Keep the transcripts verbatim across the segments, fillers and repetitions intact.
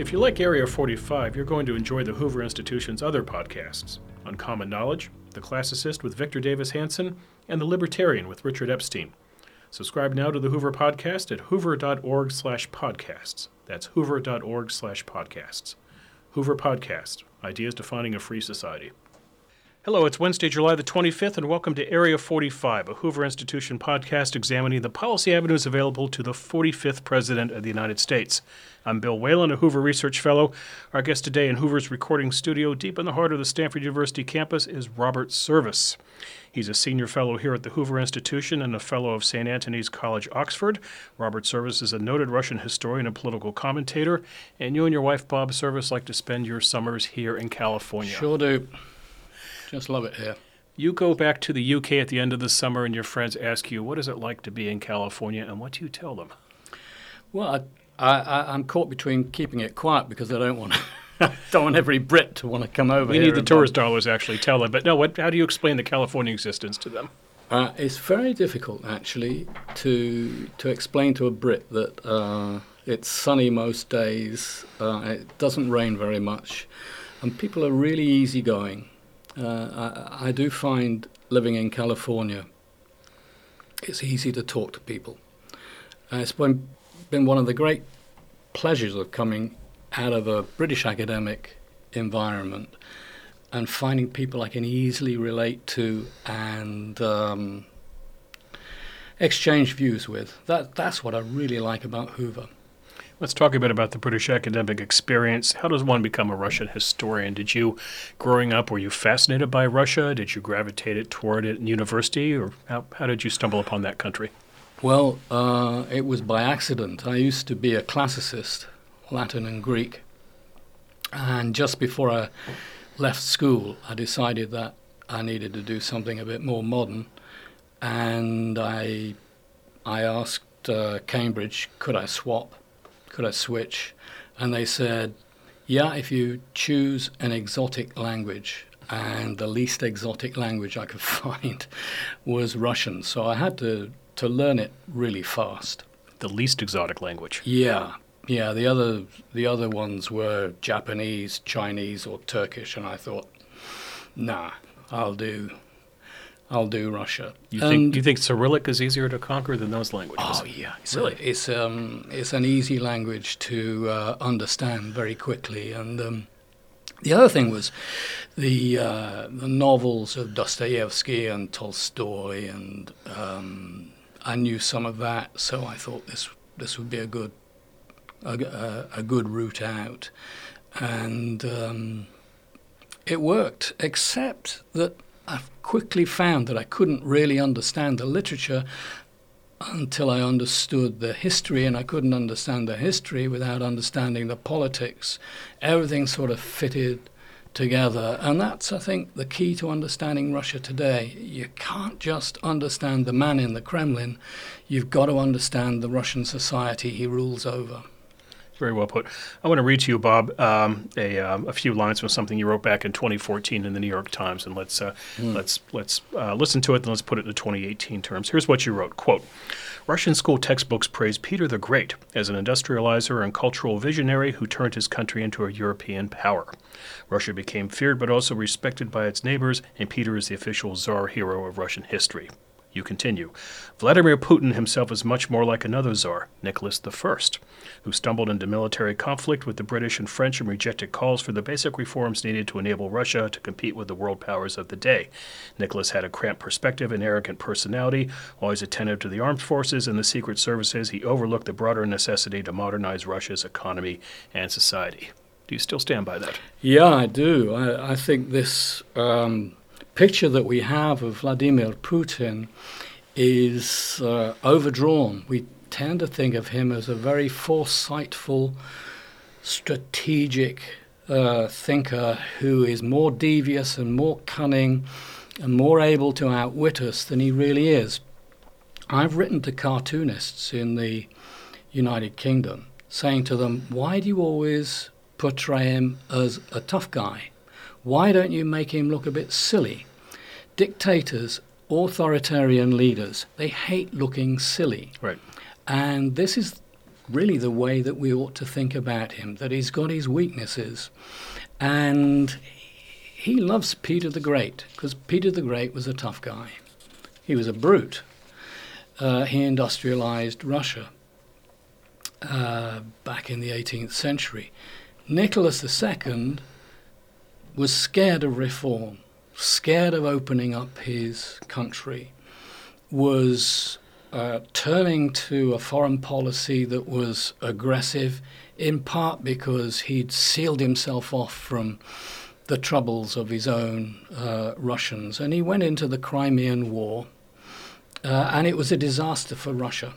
If you like Area forty-five, you're going to enjoy the Hoover Institution's other podcasts, Uncommon Knowledge, The Classicist with Victor Davis Hanson, and The Libertarian with Richard Epstein. Subscribe now to the Hoover Podcast at hoover.org slash podcasts. That's hoover.org slash podcasts. Hoover Podcast, Ideas Defining a Free Society. Hello, it's Wednesday, July the twenty-fifth, and welcome to Area forty-five, a Hoover Institution podcast examining the policy avenues available to the forty-fifth President of the United States. I'm Bill Whalen, a Hoover Research Fellow. Our guest today in Hoover's recording studio, deep in the heart of the Stanford University campus, is Robert Service. He's a senior fellow here at the Hoover Institution and a fellow of Saint Antony's College, Oxford. Robert Service is a noted Russian historian and political commentator, and you and your wife, Bob Service, like to spend your summers here in California. Sure do. Just love it here. You go back to the U K at the end of the summer and your friends ask you, what is it like to be in California, and what do you tell them? Well, I, I, I'm caught between keeping it quiet because I don't want don't want every Brit to want to come over we here. We need the tourist dollars, actually, tell them. But no, what, how do you explain the California existence to them? Uh, it's very difficult, actually, to to explain to a Brit that uh, it's sunny most days, uh, it doesn't rain very much, and people are really easygoing. Uh, I, I do find living in California, it's easy to talk to people. Uh, it's been, been one of the great pleasures of coming out of a British academic environment and finding people I can easily relate to and um, exchange views with. That, that's what I really like about Hoover. Let's talk a bit about the British academic experience. How does one become a Russian historian? Did you, growing up, were you fascinated by Russia? Did you gravitate it toward it in university? Or how, how did you stumble upon that country? Well, uh, it was by accident. I used to be a classicist, Latin and Greek. And just before I left school, I decided that I needed to do something a bit more modern. And I, I asked uh, Cambridge, could I swap? Could I switch? And they said, yeah, if you choose an exotic language. And the least exotic language I could find was Russian. So I had to, to learn it really fast. The least exotic language? Yeah. Yeah, the other the other ones were Japanese, Chinese, or Turkish. And I thought, nah, I'll do I'll do Russia. You think, do you think Cyrillic is easier to conquer than those languages? Oh, yeah. It's, really? A, it's, um, it's an easy language to uh, understand very quickly. And um, the other thing was the uh, the novels of Dostoevsky and Tolstoy, and um, I knew some of that, so I thought this this would be a good a, a, a good route out. And um, it worked, except that I've quickly found that I couldn't really understand the literature until I understood the history, and I couldn't understand the history without understanding the politics. Everything sort of fitted together, and that's, I think, the key to understanding Russia today. You can't just understand the man in the Kremlin, you've got to understand the Russian society he rules over. Very well put. I want to read to you, Bob, um, a, um, a few lines from something you wrote back in twenty fourteen in the New York Times, and let's uh, mm. let's let's uh, listen to it, and let's put it into twenty eighteen terms. Here's what you wrote, quote, Russian school textbooks praise Peter the Great as an industrializer and cultural visionary who turned his country into a European power. Russia became feared but also respected by its neighbors, and Peter is the official czar hero of Russian history. You continue. Vladimir Putin himself is much more like another czar, Nicholas the First, who stumbled into military conflict with the British and French and rejected calls for the basic reforms needed to enable Russia to compete with the world powers of the day. Nicholas had a cramped perspective and arrogant personality. Always attentive to the armed forces and the secret services, he overlooked the broader necessity to modernize Russia's economy and society. Do you still stand by that? Yeah, I do. I, I think this Um picture that we have of Vladimir Putin is uh, overdrawn. We tend to think of him as a very foresightful, strategic uh, thinker who is more devious and more cunning and more able to outwit us than he really is. I've written to cartoonists in the United Kingdom saying to them, why do you always portray him as a tough guy? Why don't you make him look a bit silly? Dictators, authoritarian leaders, they hate looking silly. Right. And this is really the way that we ought to think about him, that he's got his weaknesses. And he loves Peter the Great, because Peter the Great was a tough guy. He was a brute. Uh, he industrialized Russia uh, back in the eighteenth century. Nicholas the Second was scared of reform, scared of opening up his country, was uh, turning to a foreign policy that was aggressive, in part because he'd sealed himself off from the troubles of his own uh, Russians. And he went into the Crimean War, uh, and it was a disaster for Russia.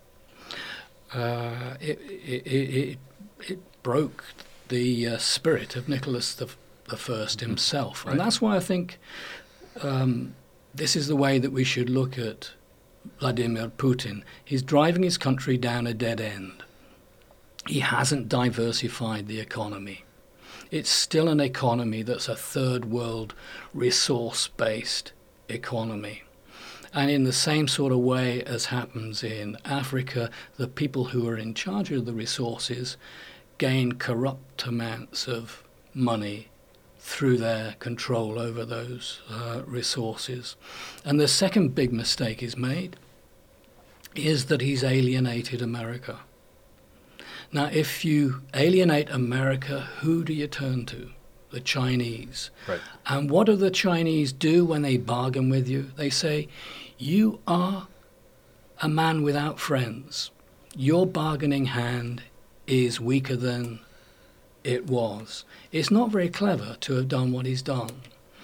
Uh, it, it, it, it broke the uh, spirit of Nicholas the, the First himself. Right. And that's why I think um, this is the way that we should look at Vladimir Putin. He's driving his country down a dead end. He hasn't diversified the economy. It's still an economy that's a third world resource-based economy. And in the same sort of way as happens in Africa, the people who are in charge of the resources gain corrupt amounts of money through their control over those uh, resources. And the second big mistake he's made is that he's alienated America. Now, if you alienate America, who do you turn to? The Chinese. Right. And what do the Chinese do when they bargain with you? They say, you are a man without friends. Your bargaining hand is weaker than it was. It's not very clever to have done what he's done.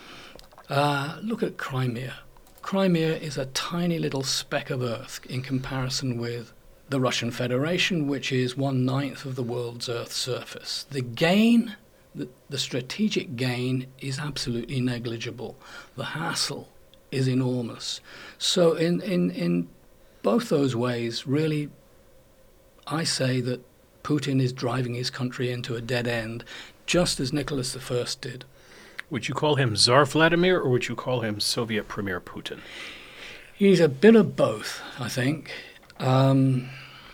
Uh, look at Crimea. Crimea is a tiny little speck of earth in comparison with the Russian Federation, which is one-ninth of the world's Earth's surface. The gain, the, the strategic gain, is absolutely negligible. The hassle is enormous. So in, in, in both those ways, really, I say that Putin is driving his country into a dead end, just as Nicholas the First did. Would you call him Tsar Vladimir, or would you call him Soviet Premier Putin? He's a bit of both, I think. Um,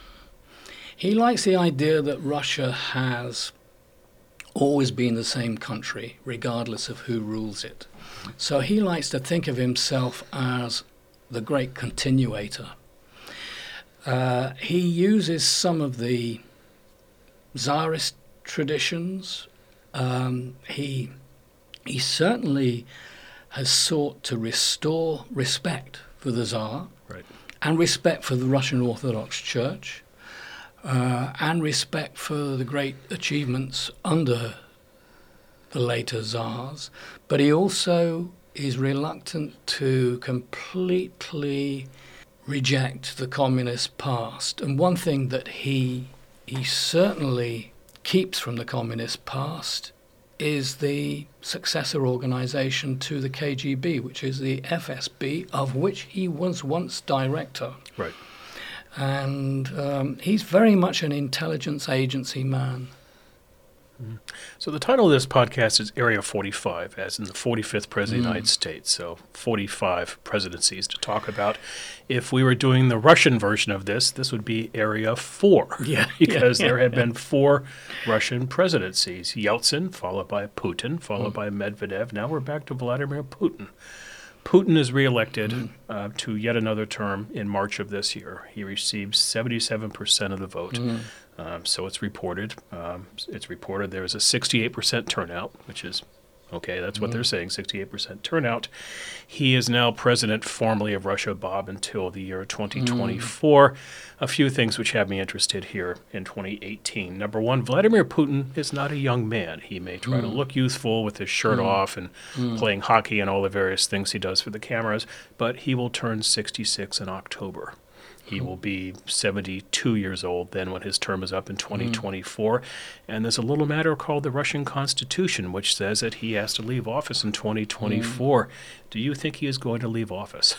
he likes the idea that Russia has always been the same country, regardless of who rules it. So he likes to think of himself as the great continuator. Uh, he uses some of the Tsarist traditions. Um, he he certainly has sought to restore respect for the Tsar, Right. and respect for the Russian Orthodox Church, uh, and respect for the great achievements under the later Tsars. But he also is reluctant to completely reject the communist past. And one thing that he he certainly keeps from the communist past is the successor organization to the K G B, which is the F S B, of which he was once director. Right. And um, he's very much an intelligence agency man. So the title of this podcast is Area forty-five, as in the forty-fifth President of the Mm. United States. So forty-five presidencies to talk about. If we were doing the Russian version of this, this would be Area four. Yeah. Because there had been four Russian presidencies. Yeltsin, followed by Putin, followed by Medvedev. Now we're back to Vladimir Putin. Putin is reelected uh, to yet another term in March of this year. He received seventy-seven percent of the vote. Um, so it's reported. Um, it's reported there was a sixty-eight percent turnout, which is okay. That's what they're saying, sixty-eight percent turnout. He is now president formally of Russia, Bob, until the year twenty twenty-four. A few things which have me interested here in twenty eighteen. Number one, Vladimir Putin is not a young man. He may try to look youthful with his shirt off and playing hockey and all the various things he does for the cameras, but he will turn sixty-six in October. He will be seventy-two years old then when his term is up in twenty twenty-four. And there's a little matter called the Russian Constitution, which says that he has to leave office in twenty twenty-four. Do you think he is going to leave office?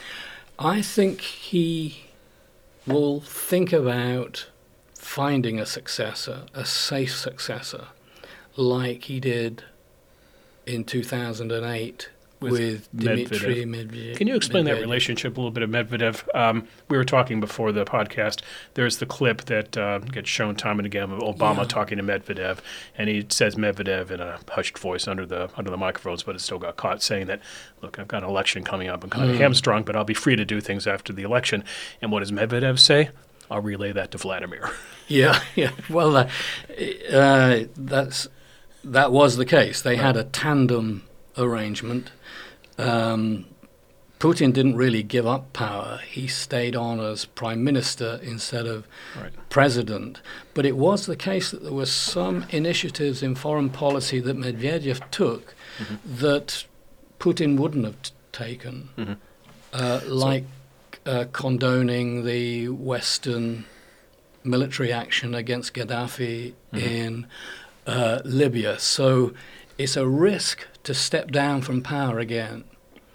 I think he will think about finding a successor, a safe successor, like he did in two thousand eight With with, Dmitry Medvedev. Can you explain that Medvedev. relationship a little bit of Medvedev? Um, we were talking before the podcast. There's the clip that uh, gets shown time and again of Obama Yeah. talking to Medvedev, and he says Medvedev in a hushed voice under the under the microphones, but it still got caught, saying that, "Look, I've got an election coming up. I'm kind of hamstrung, but I'll be free to do things after the election." And what does Medvedev say? I'll relay that to Vladimir. Yeah, yeah. Well, uh, uh, that's that was the case. They had a tandem arrangement. Um, Putin didn't really give up power. He stayed on as prime minister instead of Right. president. But it was the case that there were some initiatives in foreign policy that Medvedev took that Putin wouldn't have t- taken, Mhm. uh, like uh, condoning the Western military action against Gaddafi in uh, Libya. So it's a risk to step down from power again,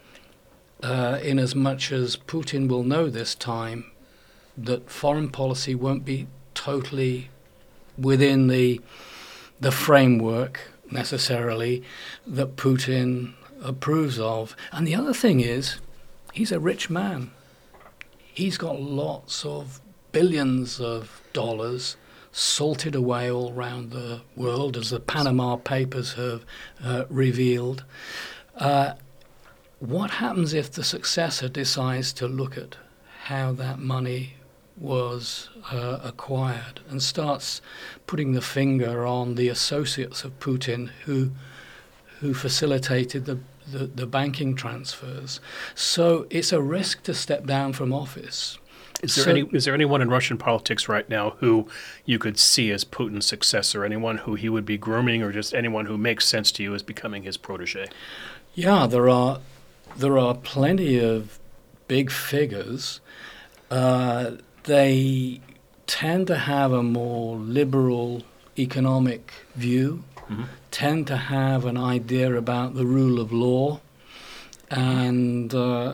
uh, in as much as Putin will know this time that foreign policy won't be totally within the the framework necessarily that Putin approves of. And the other thing is, he's a rich man. He's got lots of billions of dollars salted away all around the world, as the Panama Papers have uh, revealed. Uh, what happens if the successor decides to look at how that money was uh, acquired and starts putting the finger on the associates of Putin who who facilitated the, the, the banking transfers? So it's a risk to step down from office. Is there So- any is there anyone in Russian politics right now who you could see as Putin's successor? Anyone who he would be grooming, or just anyone who makes sense to you as becoming his protege? Yeah, there are there are plenty of big figures. Uh, they tend to have a more liberal economic view, tend to have an idea about the rule of law and uh,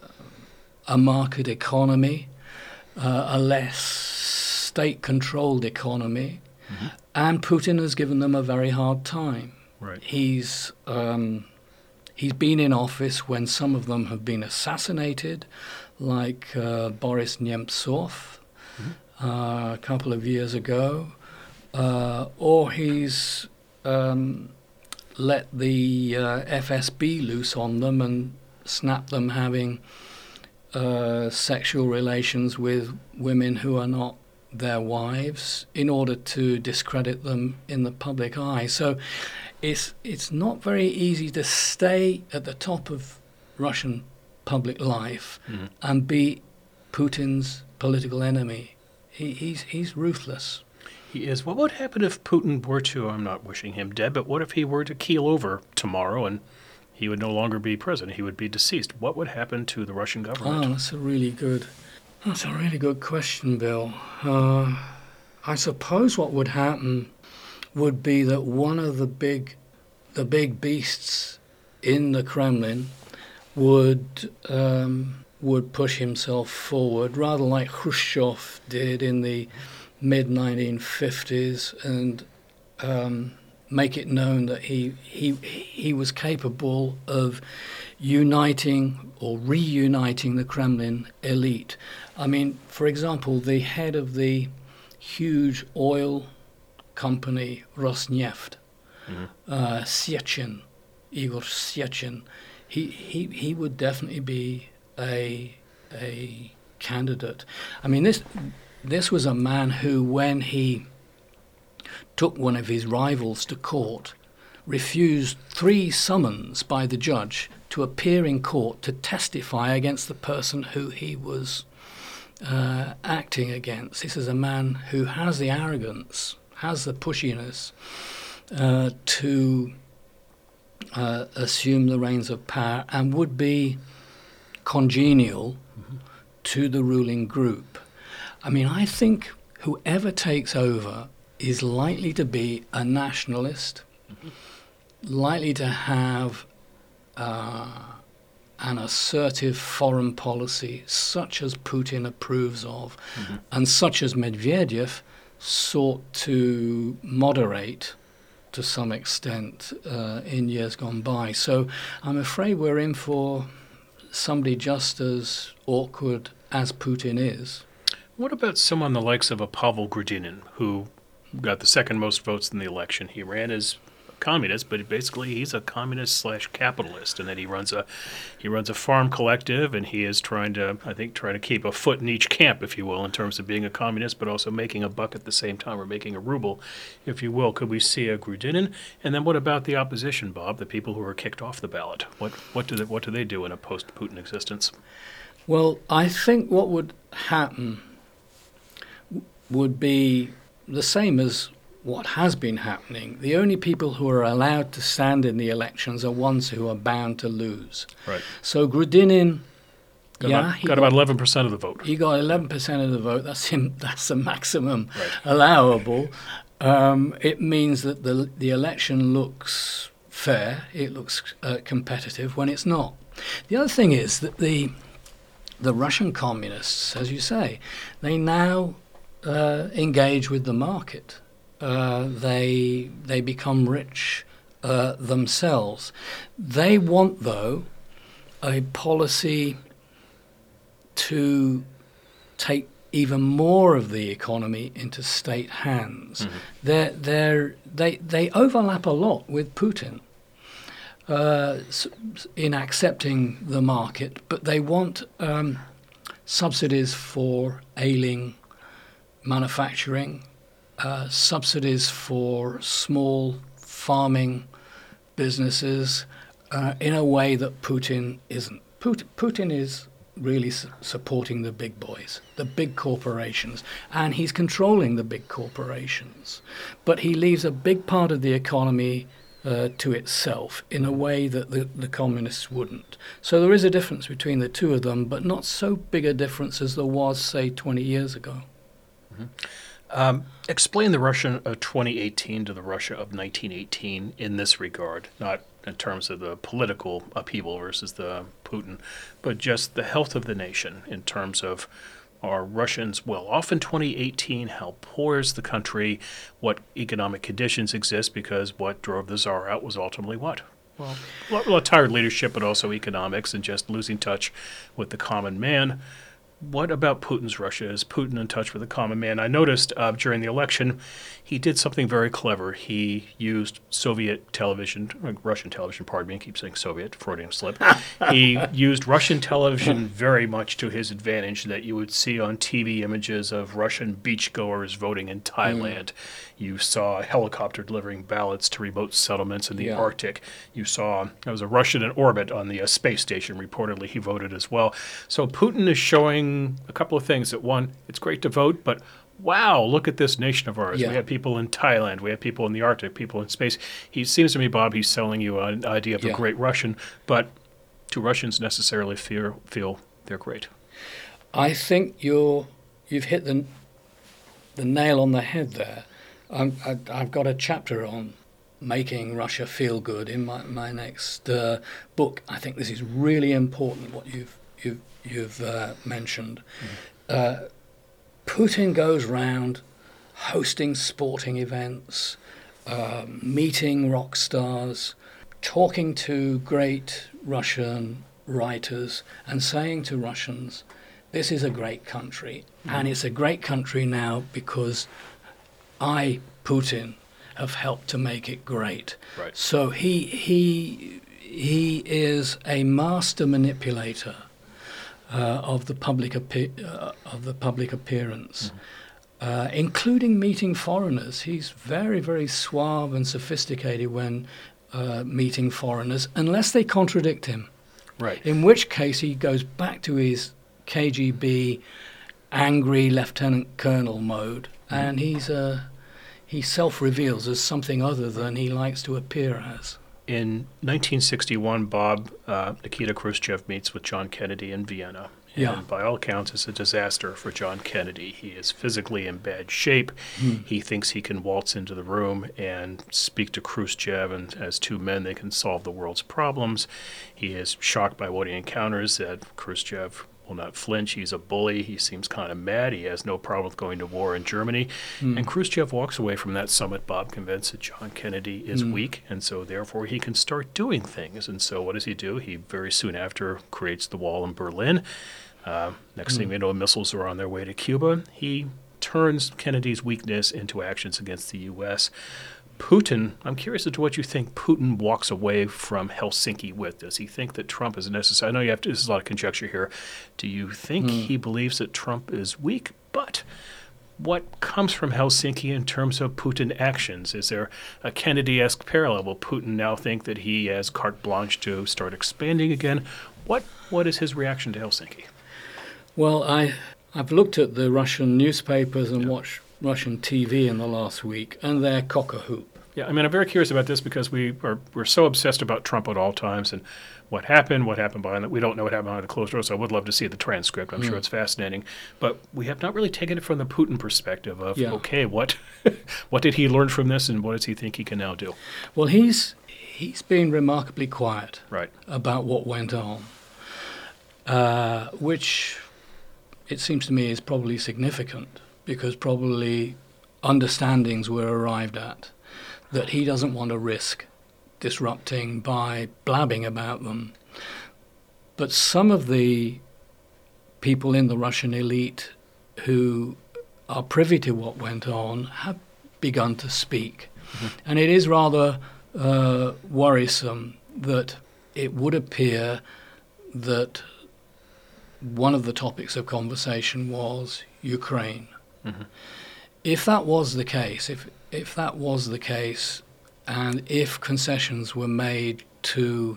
a market economy, uh, a less state-controlled economy, and Putin has given them a very hard time. Right. He's um, he's been in office when some of them have been assassinated, like uh, Boris Nemtsov uh, a couple of years ago, uh, or he's um, let the uh, F S B loose on them and snapped them having uh, sexual relations with women who are not their wives in order to discredit them in the public eye. So it's it's not very easy to stay at the top of Russian public life Mhm. and be Putin's political enemy. He, he's he's ruthless. He is. What would happen if Putin were to, I'm not wishing him dead, but what if he were to keel over tomorrow and he would no longer be president? He would be deceased. What would happen to the Russian Oh, government? that's a really good, that's a really good question, Bill. Uh, I suppose what would happen would be that one of the big, the big beasts in the Kremlin would um, would push himself forward, rather like Khrushchev did in the mid nineteen fifties, and um, make it known that he he he was capable of uniting or reuniting the Kremlin elite. I mean, for example, the head of the huge oil company Rosneft, Mhm. uh, Sechin, Igor Sechin, he, he he would definitely be a a candidate. I mean, this this was a man who, when he took one of his rivals to court, refused three summons by the judge to appear in court to testify against the person who he was uh, acting against. This is a man who has the arrogance, has the pushiness uh, to uh, assume the reins of power, and would be congenial to the ruling group. I mean, I think whoever takes over is likely to be a nationalist, likely to have uh, an assertive foreign policy such as Putin approves of, and such as Medvedev sought to moderate to some extent uh, in years gone by. So I'm afraid we're in for somebody just as awkward as Putin is. What about someone the likes of a Pavel Grudinin, who got the second most votes in the election? He ran as a communist, but basically he's a communist slash capitalist, and that he runs a he runs a farm collective, and he is trying to, I think, try to keep a foot in each camp, if you will, in terms of being a communist, but also making a buck at the same time, or making a ruble, if you will. Could we see a Grudinin? And then what about the opposition, Bob? The people who were kicked off the ballot. What what do they, what do they do in a post-Putin existence? Well, I think what would happen would be the same as what has been happening. The only people who are allowed to stand in the elections are ones who are bound to lose. Right. So Grudinin, got yeah, about, he got about eleven percent of the vote. He got eleven percent of the vote. That's him. That's the maximum Right. allowable. Um, it means that the the election looks fair. It looks uh, competitive when it's not. The other thing is that the the Russian communists, as you say, they now uh, engage with the market. Uh, they they become rich uh, themselves. They want, though, a policy to take even more of the economy into state hands. Mm-hmm. They're, they're, they they overlap a lot with Putin uh, in accepting the market, but they want um, subsidies for ailing manufacturing, uh, subsidies for small farming businesses uh, in a way that Putin isn't. Putin, Putin is really su- supporting the big boys, the big corporations, and he's controlling the big corporations. But he leaves a big part of the economy uh, to itself in a way that the, the communists wouldn't. So there is a difference between the two of them, but not so big a difference as there was, say, twenty years ago. Mm-hmm. Um, explain the Russia of twenty eighteen to the Russia of nineteen eighteen in this regard, not in terms of the political upheaval versus the Putin, but just the health of the nation in terms of, are Russians well off in twenty eighteen? How poor is the country? What economic conditions exist? Because what drove the Tsar out was ultimately what? Well, well, tired leadership, but also economics and just losing touch with the common man. What about Putin's Russia? Is Putin in touch with the common man? I noticed uh, during the election, he did something very clever. He used Soviet television, uh, Russian television, pardon me, I keep saying Soviet, Freudian slip. He used Russian television very much to his advantage, that you would see on T V images of Russian beachgoers voting in Thailand. Mm. You saw a helicopter delivering ballots to remote settlements in the yeah. Arctic. You saw, there was a Russian in orbit on the uh, space station. Reportedly, he voted as well. So Putin is showing a couple of things. That one, it's great to vote, but wow, look at this nation of ours. Yeah. We have people in Thailand. We have people in the Arctic, people in space. He seems to me, Bob, he's selling you an idea of yeah. a great Russian, but do Russians necessarily fear, feel they're great? I think you're, you've hit the, the nail on the head there. I'm, I, I've got a chapter on making Russia feel good in my, my next uh, book. I think this is really important, what you've you've you've uh, mentioned. Mm-hmm. Uh, Putin goes round hosting sporting events, uh, meeting rock stars, talking to great Russian writers and saying to Russians, this is a great country. Mm-hmm. And it's a great country now because I, Putin, have helped to make it great. Right. So he he he is a master manipulator uh, of the public appe- uh, of the public appearance, mm-hmm. uh, including meeting foreigners. He's very very suave and sophisticated when uh, meeting foreigners, unless they contradict him. Right. In which case he goes back to his K G B angry lieutenant colonel mode, mm-hmm. and he's a he self-reveals as something other than he likes to appear as. In nineteen sixty-one, Bob, uh, Nikita Khrushchev meets with John Kennedy in Vienna. Yeah. And by all accounts, it's a disaster for John Kennedy. He is physically in bad shape. Hmm. He thinks he can waltz into the room and speak to Khrushchev, and as two men, they can solve the world's problems. He is shocked by what he encounters, that Khrushchev will not flinch. He's a bully. He seems kind of mad. He has no problem with going to war in Germany. Mm. And Khrushchev walks away from that summit, Bob, convinced that John Kennedy is mm. weak, and so therefore he can start doing things. And so what does he do? He very soon after creates the wall in Berlin. Uh, next mm. thing we know, missiles are on their way to Cuba. He turns Kennedy's weakness into actions against the U S Putin, I'm curious as to what you think Putin walks away from Helsinki with. Does he think that Trump is necessary? I know you have to, there's a lot of conjecture here. Do you think mm. he believes that Trump is weak? But what comes from Helsinki in terms of Putin actions? Is there a Kennedy-esque parallel? Will Putin now think that he has carte blanche to start expanding again? What What is his reaction to Helsinki? Well, I, I've looked at the Russian newspapers and yeah. watched Russian T V in the last week, and they're cock-a-hoop. Yeah, I mean, I'm very curious about this because we are we're so obsessed about Trump at all times and what happened, what happened behind that. We don't know what happened behind the closed doors, so I would love to see the transcript. I'm mm. sure it's fascinating. But we have not really taken it from the Putin perspective of, yeah. okay, what what did he learn from this and what does he think he can now do? Well, he's he's been remarkably quiet right. about what went on, uh, which it seems to me is probably significant because probably understandings were arrived at that he doesn't want to risk disrupting by blabbing about them. But some of the people in the Russian elite who are privy to what went on have begun to speak. Mm-hmm. And it is rather uh, worrisome that it would appear that one of the topics of conversation was Ukraine. Mm-hmm. If that was the case, if if that was the case, and if concessions were made to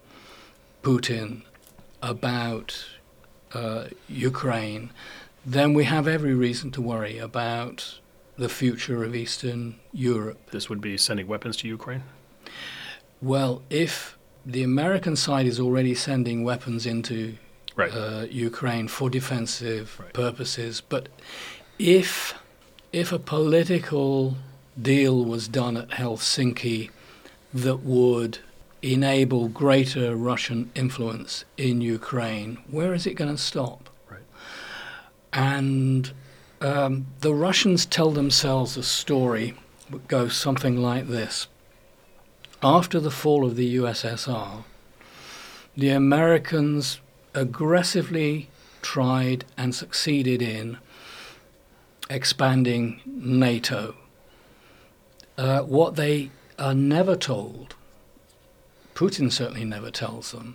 Putin about uh, Ukraine, then we have every reason to worry about the future of Eastern Europe. This would be sending weapons to Ukraine? Well, if the American side is already sending weapons into right. uh, Ukraine for defensive right. purposes, but if if a political deal was done at Helsinki that would enable greater Russian influence in Ukraine, where is it going to stop? Right. And um, the Russians tell themselves a story that goes something like this. After the fall of the U S S R, the Americans aggressively tried and succeeded in expanding NATO. Uh, what they are never told, Putin certainly never tells them,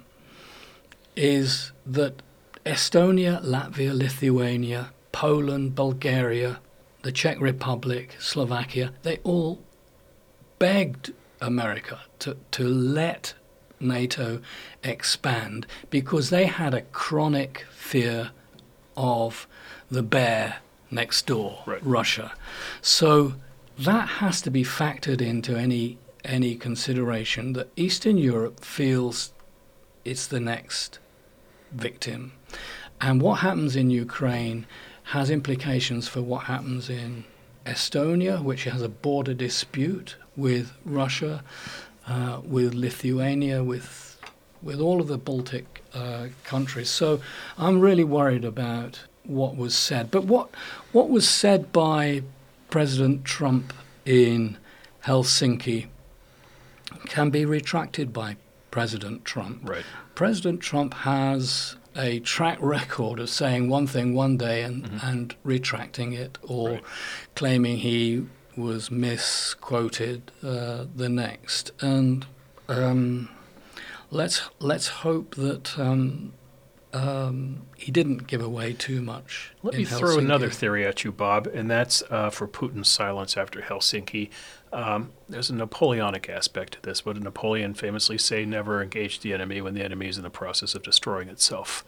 is that Estonia, Latvia, Lithuania, Poland, Bulgaria, the Czech Republic, Slovakia, they all begged America to, to let NATO expand because they had a chronic fear of the bear next door, right. Russia. So that has to be factored into any any consideration that Eastern Europe feels it's the next victim. And what happens in Ukraine has implications for what happens in Estonia, which has a border dispute with Russia, uh, with Lithuania, with with all of the Baltic uh, countries. So I'm really worried about what was said. But what what was said by President Trump in Helsinki can be retracted by President Trump. Right. President Trump has a track record of saying one thing one day and, mm-hmm. and retracting it or right. claiming he was misquoted uh, the next. And um, let's let's hope that um, um, he didn't give away too much. Let in me Helsinki. throw another theory at you, Bob, and that's uh, for Putin's silence after Helsinki. Um, there's a Napoleonic aspect to this. What did Napoleon famously say? Never engage the enemy when the enemy is in the process of destroying itself.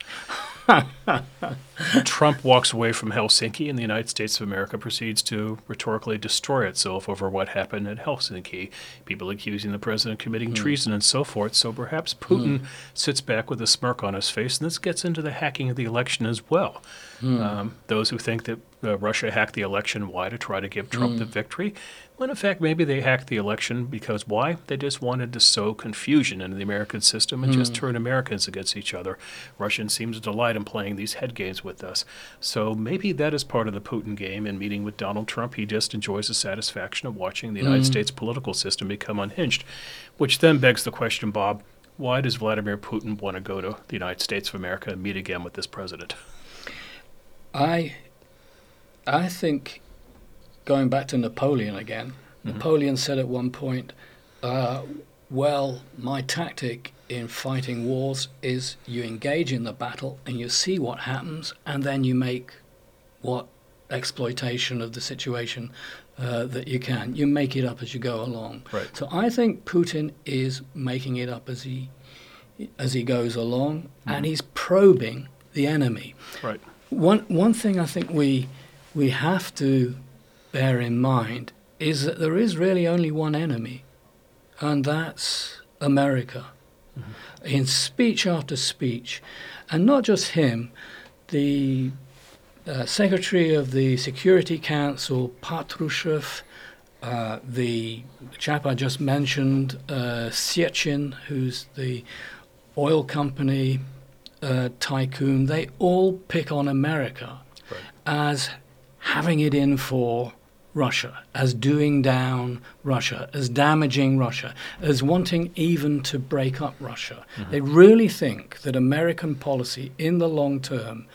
Trump walks away from Helsinki, and the United States of America proceeds to rhetorically destroy itself over what happened at Helsinki. People accusing the president of committing mm. treason and so forth. So perhaps Putin mm. sits back with a smirk on his face, and this gets into the hacking of the election as well. Mm. Um, those who think that uh, Russia hacked the election. Why? To try to give Trump mm. the victory. When in fact, maybe they hacked the election because why? They just wanted to sow confusion into the American system and mm. just turn Americans against each other. Russia seems to delight in playing these head games with us. So maybe that is part of the Putin game. In meeting with Donald Trump, he just enjoys the satisfaction of watching the United mm. States political system become unhinged, which then begs the question, Bob, why does Vladimir Putin want to go to the United States of America and meet again with this president? I, I think... Going back to Napoleon again, mm-hmm. Napoleon said at one point, uh, well, my tactic in fighting wars is you engage in the battle and you see what happens and then you make what exploitation of the situation uh, that you can. You make it up as you go along. Right. So I think Putin is making it up as he as he goes along mm-hmm. and he's probing the enemy. Right. One one thing I think we we have to bear in mind is that there is really only one enemy, and that's America. Mm-hmm. In speech after speech, and not just him, the uh, Secretary of the Security Council, Patrushev, uh, the chap I just mentioned, uh, Sechin, who's the oil company uh, tycoon, they all pick on America right. as having it in for Russia, as doing down Russia, as damaging Russia, as wanting even to break up Russia. Mm-hmm. They really think that American policy in the long term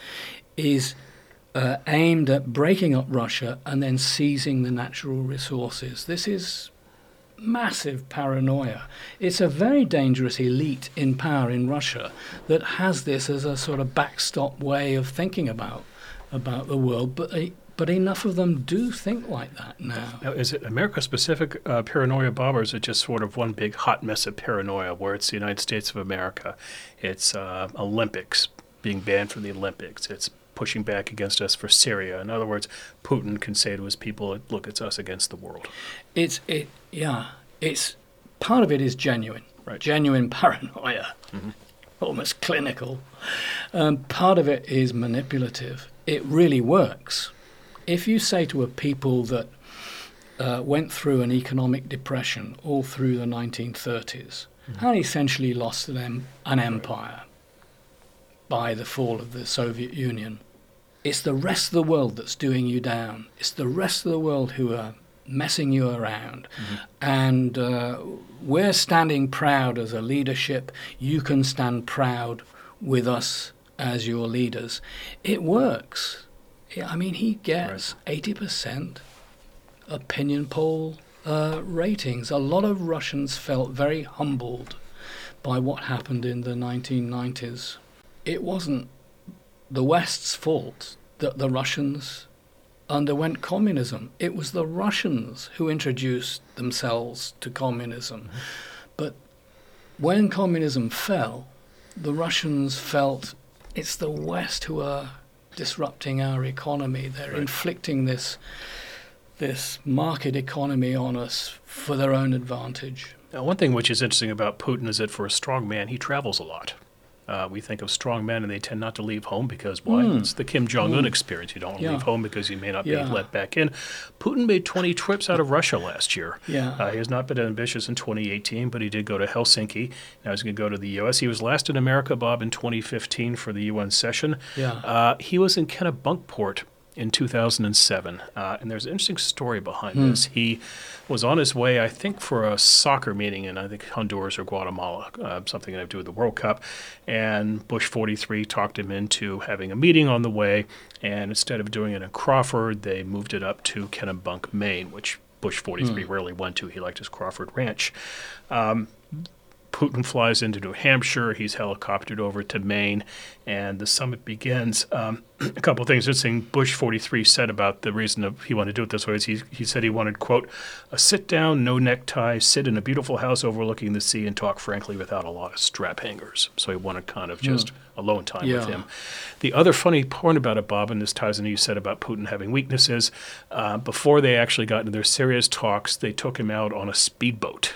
is uh, aimed at breaking up Russia and then seizing the natural resources. This is massive paranoia. It's a very dangerous elite in power in Russia that has this as a sort of backstop way of thinking about about the world, but uh, But enough of them do think like that now. Now, is it America-specific uh, paranoia, Bob, or is it just sort of one big hot mess of paranoia where it's the United States of America, it's uh, Olympics, being banned from the Olympics, it's pushing back against us for Syria? In other words, Putin can say to his people, look, it's us against the world. It's, it, yeah, it's, part of it is genuine, right. genuine paranoia, mm-hmm. almost clinical. Um, part of it is manipulative. It really works. If you say to a people that uh, went through an economic depression all through the nineteen thirties mm-hmm. and essentially lost an, an empire by the fall of the Soviet Union, it's the rest of the world that's doing you down. It's the rest of the world who are messing you around. Mm-hmm. And uh, we're standing proud as a leadership. You can stand proud with us as your leaders. It works. I mean, he gets right. eighty percent opinion poll uh, ratings. A lot of Russians felt very humbled by what happened in the nineteen nineties. It wasn't the West's fault that the Russians underwent communism. It was the Russians who introduced themselves to communism. Mm-hmm. But when communism fell, the Russians felt it's the West who are disrupting our economy. They're right. inflicting this this market economy on us for their own advantage. Now, one thing which is interesting about Putin is that for a strong man, he travels a lot. Uh, we think of strong men, and they tend not to leave home because why? Mm. It's the Kim Jong-un mm. experience. You don't want to yeah. leave home because you may not yeah. be let back in. Putin made twenty trips out of Russia last year. Yeah. Uh, he has not been ambitious in twenty eighteen, but he did go to Helsinki. Now he's going to go to the U S. He was last in America, Bob, in twenty fifteen for the U N session. Yeah. Uh, he was in Kennebunkport in two thousand seven, uh, and there's an interesting story behind mm. this. He was on his way, I think, for a soccer meeting in, I think, Honduras or Guatemala, uh, something that had to do with the World Cup, and Bush forty-three talked him into having a meeting on the way, and instead of doing it in Crawford, they moved it up to Kennebunk, Maine, which Bush forty-three mm. rarely went to. He liked his Crawford Ranch. Um, Putin flies into New Hampshire. He's helicoptered over to Maine, and the summit begins. Um, a couple of things interesting. Bush forty-three said about the reason of he wanted to do it this way is he, he said he wanted, quote, a sit-down, no necktie, sit in a beautiful house overlooking the sea and talk frankly without a lot of strap hangers. So he wanted kind of just mm. alone time yeah. with him. The other funny point about it, Bob, and this ties into you said about Putin having weaknesses, uh, before they actually got into their serious talks, they took him out on a speedboat.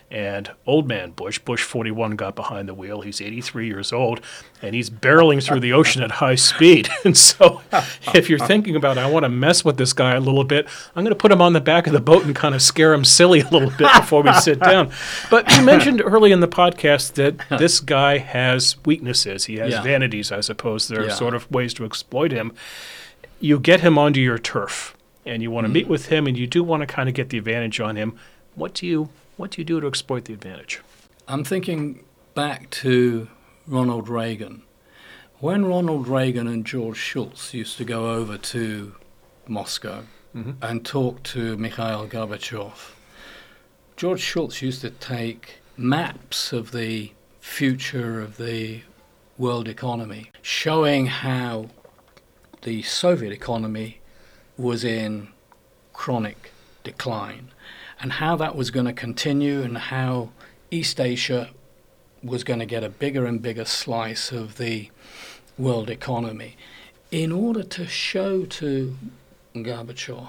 And old man Bush, Bush forty-one, got behind the wheel. He's eighty-three years old, and he's barreling through the ocean at high speed. And so if you're thinking about, I want to mess with this guy a little bit, I'm going to put him on the back of the boat and kind of scare him silly a little bit before we sit down. But you mentioned early in the podcast that this guy has weaknesses. He has Yeah. vanities, I suppose. There are Yeah. sort of ways to exploit him. You get him onto your turf, and you want to meet with him, and you do want to kind of get the advantage on him. What do you what do you do to exploit the advantage? I'm thinking back to Ronald Reagan. When Ronald Reagan and George Shultz used to go over to Moscow Mhm. and talk to Mikhail Gorbachev, George Shultz used to take maps of the future of the world economy, showing how the Soviet economy was in chronic decline, and how that was going to continue, and how East Asia was going to get a bigger and bigger slice of the world economy, in order to show to Gorbachev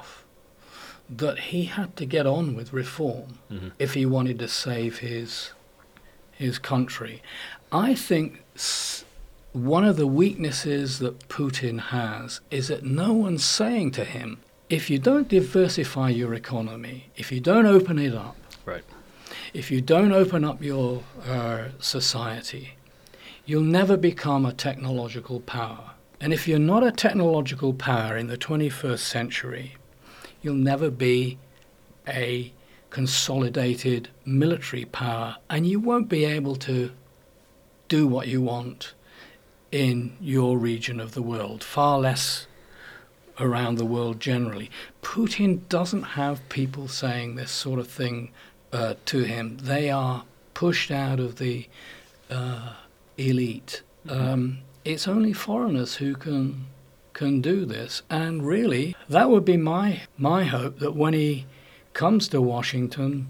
that he had to get on with reform Mhm. if he wanted to save his his country. I think s- one of the weaknesses that Putin has is that no one's saying to him, if you don't diversify your economy, if you don't open it up, Right. if you don't open up your uh, society, you'll never become a technological power. And if you're not a technological power in the twenty-first century, you'll never be a consolidated military power, and you won't be able to do what you want in your region of the world, far less around the world generally. Putin doesn't have people saying this sort of thing uh, to him. They are pushed out of the uh, elite. Um, it's only foreigners who can can do this, and really, that would be my my hope, that when he comes to Washington,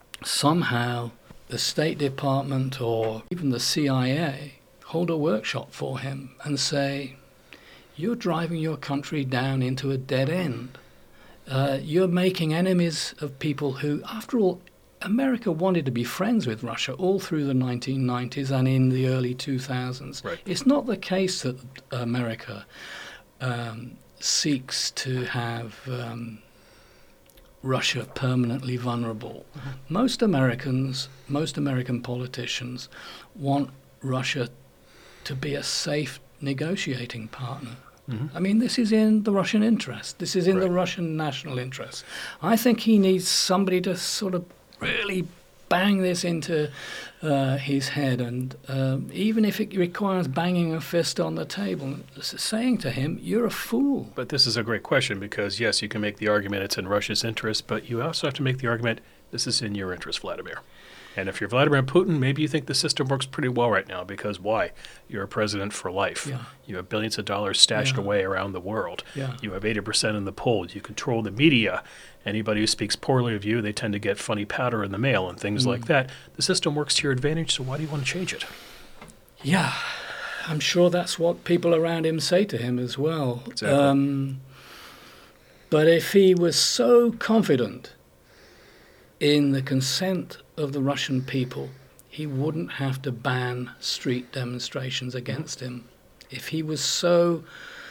somehow the State Department or even the C I A hold a workshop for him and say, you're driving your country down into a dead end. Uh, you're making enemies of people who, after all, America wanted to be friends with Russia all through the nineteen nineties and in the early two thousands. Right. It's not the case that America um, seeks to have um, Russia permanently vulnerable. Mm-hmm. Most Americans, most American politicians want Russia to be a safe negotiating partner. Mhm. I mean, this is in the Russian interest. This is in the Right. Russian national interest. I think he needs somebody to sort of really bang this into uh, his head, and um, even if it requires banging a fist on the table, s- saying to him, you're a fool. But this is a great question because, yes, you can make the argument it's in Russia's interest, but you also have to make the argument this is in your interest, Vladimir. And if you're Vladimir Putin, maybe you think the system works pretty well right now because why? You're a president for life. Yeah. You have billions of dollars stashed Yeah. away around the world. Yeah. You have eighty percent in the polls. You control the media. Anybody who speaks poorly of you, they tend to get funny powder in the mail and things like that. The system works to your advantage, so why do you want to change it? Yeah, I'm sure that's what people around him say to him as well. Exactly. Um, but if he was so confident in the consent of the Russian people, he wouldn't have to ban street demonstrations against him. If he was so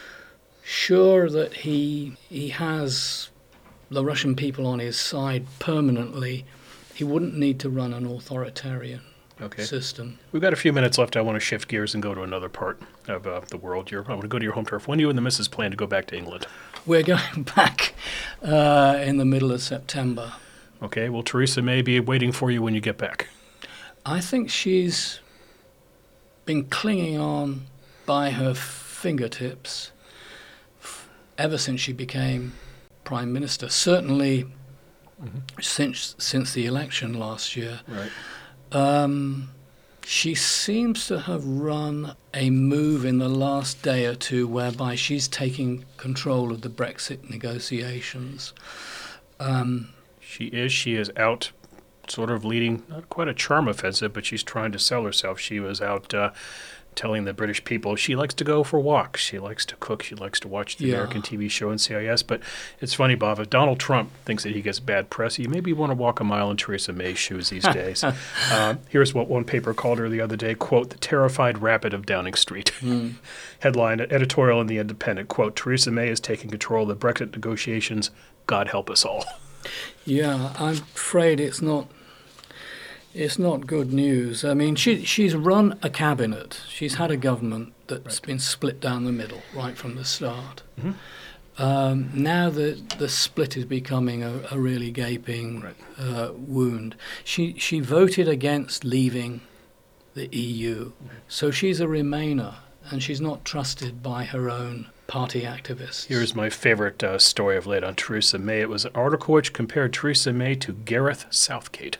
sure that he he has the Russian people on his side permanently, he wouldn't need to run an authoritarian Okay. system. We've got a few minutes left. I want to shift gears and go to another part of uh, the world. You're, I want to go to your home turf. When do you and the missus plan to go back to England? We're going back uh, in the middle of September. Okay, well, Theresa may be waiting for you when you get back. I think she's been clinging on by her fingertips f- ever since she became Prime Minister. Certainly since since the election last year. Right. Um, she seems to have run a move in the last day or two whereby she's taking control of the Brexit negotiations. Um, She is. She is out sort of leading, not quite a charm offensive, but she's trying to sell herself. She was out uh, telling the British people she likes to go for walks, she likes to cook, she likes to watch the Yeah. American T V show N C I S. But it's funny, Bob, if Donald Trump thinks that he gets bad press, you maybe want to walk a mile in Theresa May's shoes these days. uh, here's what one paper called her the other day, quote, the terrified rabbit of Downing Street. Mm. Headline, editorial in The Independent, quote, Theresa May is taking control of the Brexit negotiations. God help us all. Yeah, I'm afraid it's not. It's not good news. I mean, she she's run a cabinet. She's had a government that's Right. been split down the middle right from the start. Mhm. Um, now the the split is becoming a, a really gaping Right. uh, wound. She she voted against leaving the E U, so she's a Remainer, and she's not trusted by her own party activists. Here's my favorite uh, story I've laid on Theresa May. It was an article which compared Theresa May to Gareth Southgate.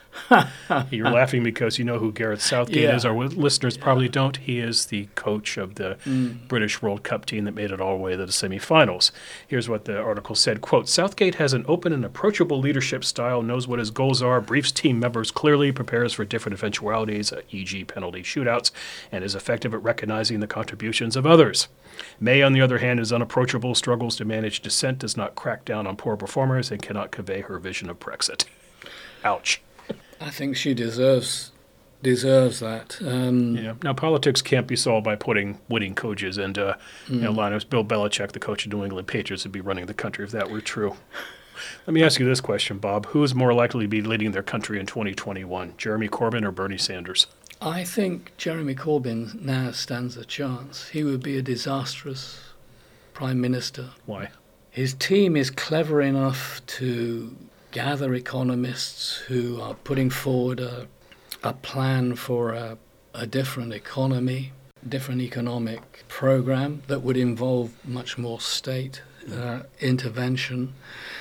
You're laughing because you know who Gareth Southgate Yeah. is. Our listeners probably don't. He is the coach of the Mm. British World Cup team that made it all the way to the semifinals. Here's what the article said, quote, Southgate has an open and approachable leadership style, knows what his goals are, briefs team members clearly, prepares for different eventualities, for example penalty shootouts, and is effective at recognizing the contributions of others. May, on the other hand, is unapproachable, struggles to manage dissent, does not crack down on poor performers, and cannot convey her vision of Brexit. Ouch. I think she deserves deserves that. Um, Yeah. Now, politics can't be solved by putting winning coaches and, uh, you know, lineups. Bill Belichick, the coach of New England Patriots, would be running the country if that were true. Let me ask you this question, Bob. Who is more likely to be leading their country in twenty twenty-one, Jeremy Corbyn or Bernie Sanders? I think Jeremy Corbyn now stands a chance. He would be a disastrous prime minister. Why? His team is clever enough to gather economists who are putting forward a, a plan for a, a different economy, different economic program that would involve much more state uh, intervention.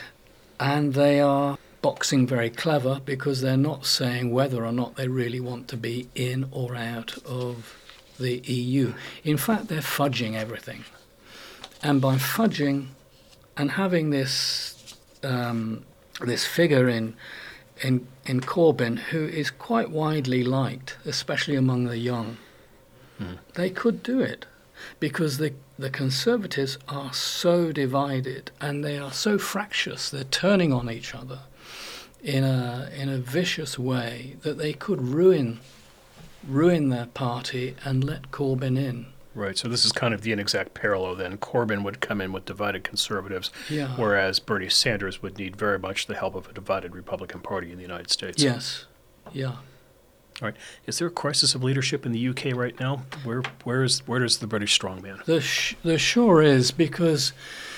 And they are boxing very clever because they're not saying whether or not they really want to be in or out of the E U. In fact, they're fudging everything. And by fudging and having this um, this figure in, in in Corbyn who is quite widely liked, especially among the young, Hmm. they could do it because the the Conservatives are so divided and they are so fractious. They're turning on each other in a in a vicious way that they could ruin ruin their party and let Corbyn in. Right, so this is kind of the inexact parallel then. Corbyn would come in with divided Conservatives, Yeah. whereas Bernie Sanders would need very much the help of a divided Republican Party in the United States. Yes. Yeah. All right. Is there a crisis of leadership in the U K right now? Where where is where is the British strongman? There, sh- there sure is, because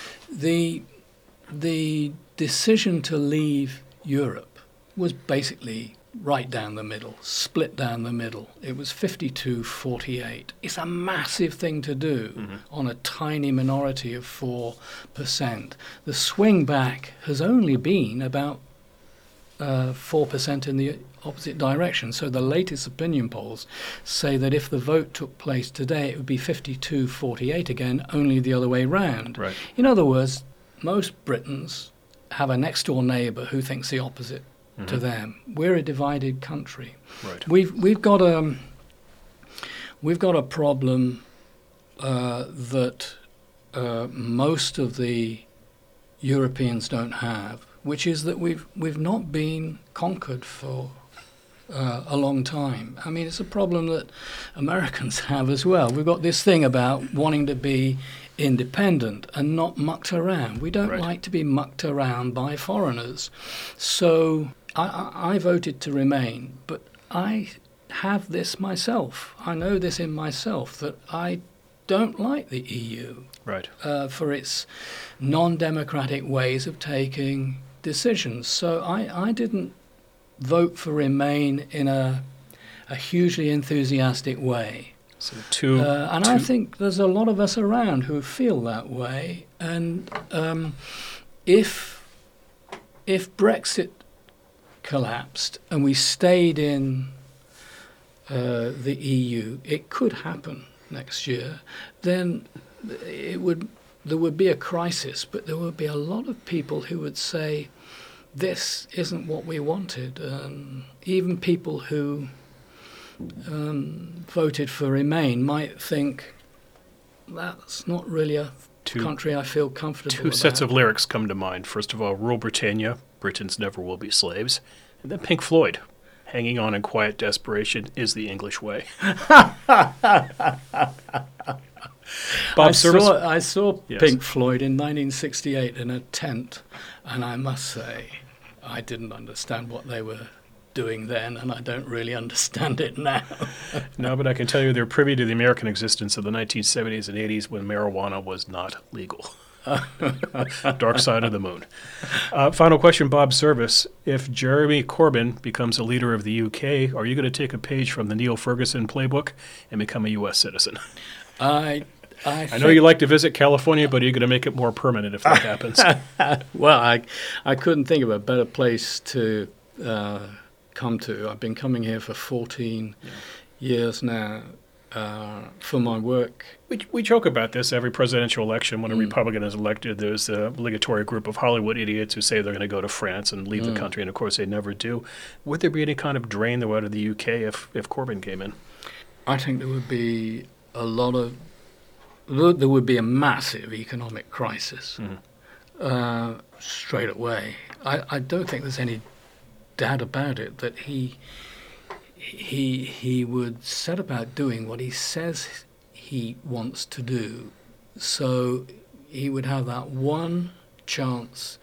the the decision to leave Europe was basically right down the middle, split down the middle. It was fifty-two forty-eight. It's a massive thing to do Mhm. on a tiny minority of four percent. The swing back has only been about uh, four percent in the opposite direction. So the latest opinion polls say that if the vote took place today, it would be fifty-two forty-eight again, only the other way round. Right. In other words, most Britons have a next-door neighbour who thinks the opposite to Mhm. them. We're a divided country. Right. We've we've got a we've got a problem uh, that uh, most of the Europeans don't have, which is that we've we've not been conquered for uh, a long time. I mean, it's a problem that Americans have as well. We've got this thing about wanting to be independent and not mucked around. We don't Right. like to be mucked around by foreigners. So I, I, I voted to remain, but I have this myself. I know this in myself, that I don't like the E U Right. uh, for its non-democratic ways of taking decisions. So I, I didn't vote for Remain in a, a hugely enthusiastic way. So two. Uh, and two I think there's a lot of us around who feel that way. And um, if if Brexit collapsed and we stayed in uh, the E U, it could happen next year. Then it would there would be a crisis, but there would be a lot of people who would say, "This isn't what we wanted." Um, even people who um, voted for Remain might think that's not really a Two- country I feel comfortable Two about. sets of lyrics come to mind. First of all, Rule Britannia, Britons never will be slaves. And then Pink Floyd, hanging on in quiet desperation is the English way. Bob I Service. saw, I saw Yes. Pink Floyd in nineteen sixty-eight in a tent, and I must say, I didn't understand what they were doing then, and I don't really understand it now. No, but I can tell you they're privy to the American existence of the nineteen seventies and eighties when marijuana was not legal. Dark side of the moon. Uh, final question, Bob Service. If Jeremy Corbyn becomes a leader of the U K, are you going to take a page from the Neil Ferguson playbook and become a U S citizen? I, I, I know you like to visit California, but are you going to make it more permanent if that happens? Well, I, I couldn't think of a better place to uh, come to. I've been coming here for fourteen yeah. years now uh, for my work. We, we joke about this every presidential election. When a mm. Republican is elected, there's a obligatory group of Hollywood idiots who say they're going to go to France and leave mm. the country, and of course they never do. Would there be any kind of drain, though, out of the U K if, if Corbyn came in? I think there would be a lot of... There would be a massive economic crisis mm. uh, straight away. I, I don't think there's any doubt about it that he he he would set about doing what he says he wants to do. So he would have that one chance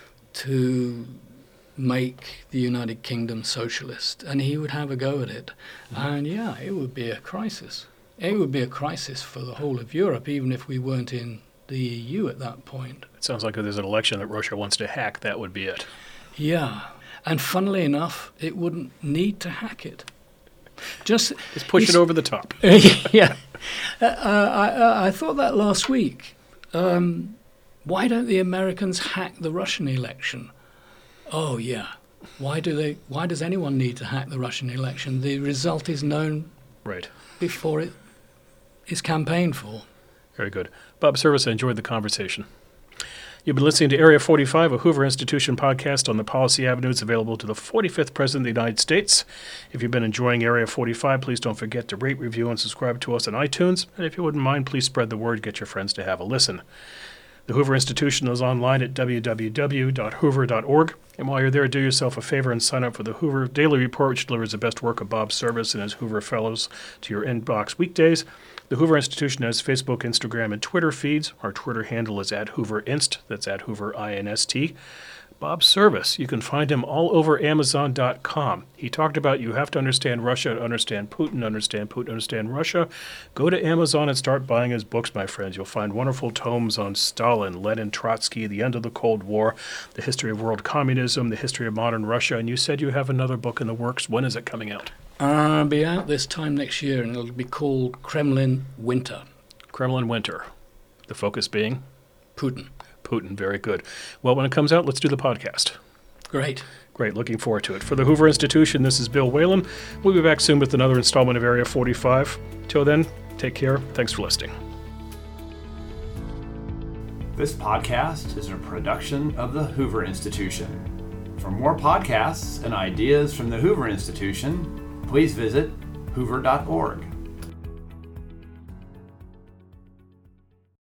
to make the United Kingdom socialist, and he would have a go at it. Mm. And yeah, it would be a crisis. It would be a crisis for the whole of Europe, even if we weren't in the E U at that point. It sounds like if there's an election that Russia wants to hack, that would be it. Yeah. And funnily enough, it wouldn't need to hack it. Just, Just push it over the top. Yeah. Uh, I, I thought that last week. Um, why don't the Americans hack the Russian election? Oh, yeah. Why do they? Why does anyone need to hack the Russian election? The result is known right before it is campaigned for. Very good. Bob Service, I enjoyed the conversation. You've been listening to Area forty-five, a Hoover Institution podcast on the policy avenues available to the forty-fifth President of the United States. If you've been enjoying Area forty-five, please don't forget to rate, review, and subscribe to us on iTunes. And if you wouldn't mind, please spread the word, get your friends to have a listen. The Hoover Institution is online at w w w dot hoover dot org. And while you're there, do yourself a favor and sign up for the Hoover Daily Report, which delivers the best work of Bob Service and his Hoover Fellows to your inbox weekdays. The Hoover Institution has Facebook, Instagram, and Twitter feeds. Our Twitter handle is at HooverInst. That's at Hoover I N S T. Bob Service, you can find him all over Amazon dot com. He talked about you have to understand Russia to understand Putin, understand Putin, understand Russia. Go to Amazon and start buying his books, my friends. You'll find wonderful tomes on Stalin, Lenin, Trotsky, the end of the Cold War, the history of world communism, the history of modern Russia. And you said you have another book in the works. When is it coming out? Uh, it'll be out this time next year, and it'll be called Kremlin Winter. Kremlin Winter. The focus being? Putin. Putin, very good. Well, when it comes out, let's do the podcast. Great. Great, looking forward to it. For the Hoover Institution, this is Bill Whalen. We'll be back soon with another installment of Area forty-five. Till then, take care. Thanks for listening. This podcast is a production of the Hoover Institution. For more podcasts and ideas from the Hoover Institution, please visit hoover dot org.